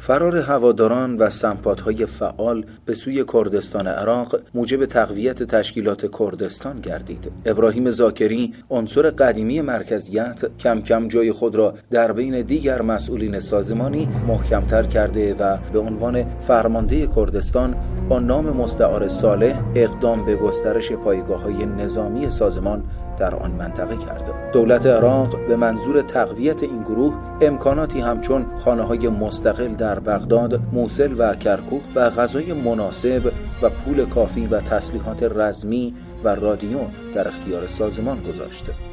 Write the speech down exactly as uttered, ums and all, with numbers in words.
فرار هواداران و سمپات‌های فعال به سوی کردستان عراق موجب تقویت تشکیلات کردستان گردید. ابراهیم ذاکری، عنصر قدیمی مرکزیت، کم کم جای خود را در بین دیگر مسئولین سازمانی محکم‌تر کرده و به عنوان فرمانده کردستان با نام مستعار صالح اقدام به گسترش پایگاه‌های نظامی سازمان در آن منطقه کرد. دولت عراق به منظور تقویت این گروه امکاناتی همچون خانه‌های مستقل در بغداد، موصل و کرکوک و غذای مناسب و پول کافی و تسلیحات رزمی و رادیو در اختیار سازمان گذاشت.